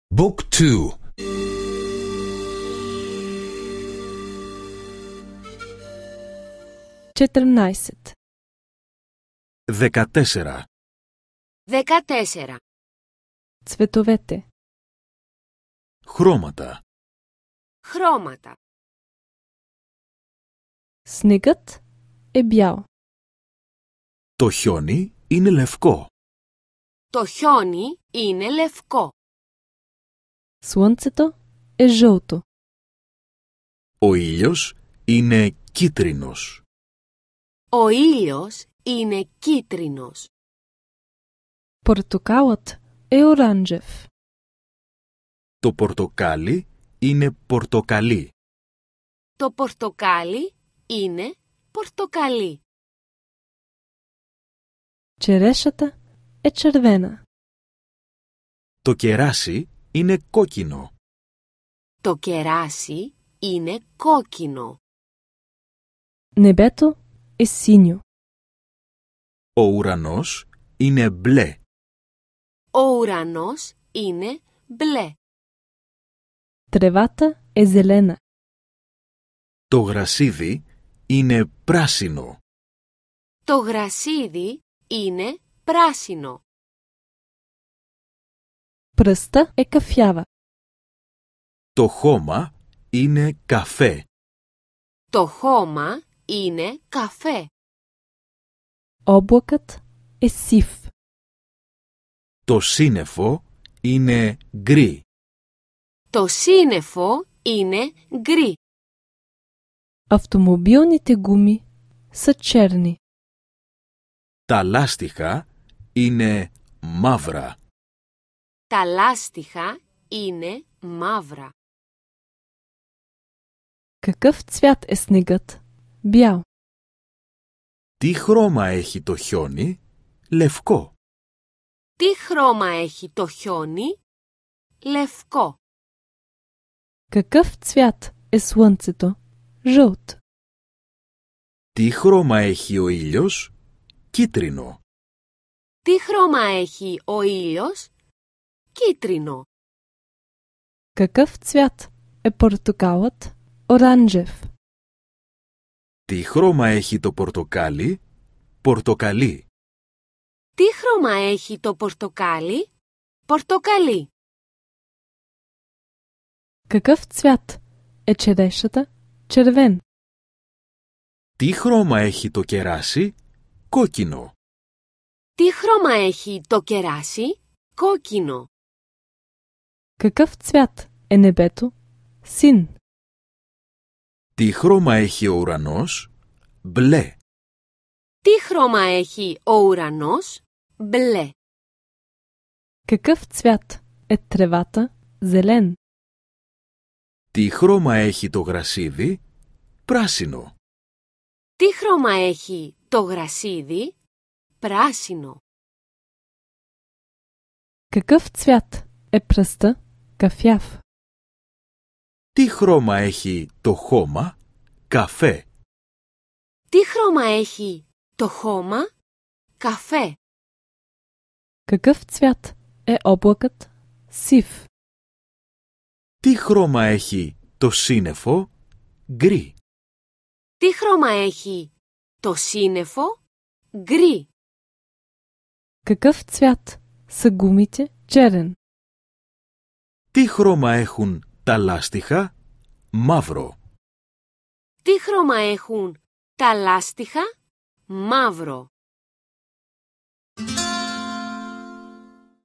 Book 2. 14. 14. 14. Цветовете. Χρώματα. Χρώματα. Снегът е бял. Το χιόνι είναι λευκό. Το χιόνι είναι λευκό. Слънцето е жълто. Ο ήλιος είναι κίτρινος. Ο ήλιος είναι κίτρινος. Портокалът е оранжев. Το πορτοκάλι είναι πορτοκαλί. Το πορτοκάλι είναι πορτοκαλί. Черешата е червена. Το κεράσι είναι κόκκινο. Το κεράσι είναι κόκκινο. Небето е синьо. Ο ουρανός είναι μπλε. Ο ουρανός είναι μπλε. Тревата е зелена. Το γρασίδι είναι πράσινο. Το γρασίδι είναι πράσινο. Пръста е кафява. Το χώμα είναι καφέ. Το χώμα είναι καφέ. Облакът е сив. Το σύννεφο είναι γκρι. Το σύννεφο είναι γκρι. Автомобилните гуми са черни. Τα λάστιχα είναι μαύρα. Τα λάστιχα είναι μαύρα. Какъв цвят е снегът? Бял. Τι χρώμα έχει το χιόνι? Λευκό. Τι χρώμα έχει το χιόνι? Λευκό. Какъв цвят е слънцето? Жълт. Τι χρώμα έχει ο ήλιος? Κίτρινο. Τι χρώμα έχει ο ήλιος? Κίτρινο. Какъв цвят е портокалът? Оранжев. Τι χρώμα έχει το πορτοκάλι? Πορτοκαλί. Τι χρώμα έχει το πορτοκάλι? Πορτοκαλί. Какъв цвят е черешата? Червен. Τι χρώμα έχει το κεράσι? Κόκκινο. Τι χρώμα έχει το κεράσι? Κόκκινο. Какъв цвят е небето? Син. Τι χρώμα έχει ο ουρανός? Μπλε. Τι χρώμα έχει ο ουρανός? Μπλε. Какъв цвят е тревата? Зелен. Τι χρώμα έχει το γρασίδι? Πράσινο. Τι χρώμα έχει το γρασίδι? Πράσινο. Какъв цвят е пръста? Кафяв. Τι χρώμα έχει το χώμα? Καφέ. Τι χρώμα έχει το χώμα? Καφέ. Какъв цвят е облакът? Сив. Τι χρώμα έχει το σύννεφο? Γκρι. Τι χρώμα έχει το σύννεφο? Γκρι. Какъв цвят са гумите? Черен. Τι χρώμα έχουν τα λάστιχα? Μαύρο. Τι χρώμα έχουν τα λάστιχα? Μαύρο.